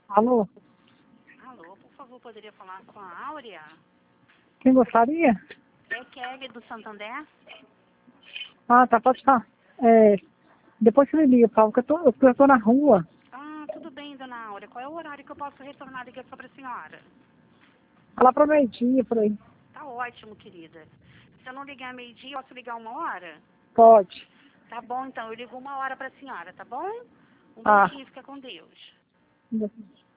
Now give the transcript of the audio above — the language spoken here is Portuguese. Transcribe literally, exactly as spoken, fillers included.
Alô? Alô, por favor, poderia falar com a Áurea? Quem gostaria? É Kelly do Santander? Ah, tá, pode estar. É, depois você me liga, Paulo, que eu tô, eu tô na rua. Ah, tudo bem, dona Áurea. Qual é o horário que eu posso retornar a ligação para a senhora? Lá pra meio-dia, por aí. Tá ótimo, querida. Se eu não ligar meio-dia, eu posso ligar uma hora? Pode. Tá bom, então. Eu ligo uma hora para a senhora, tá bom? Um Ah. beijinho, fica com Deus.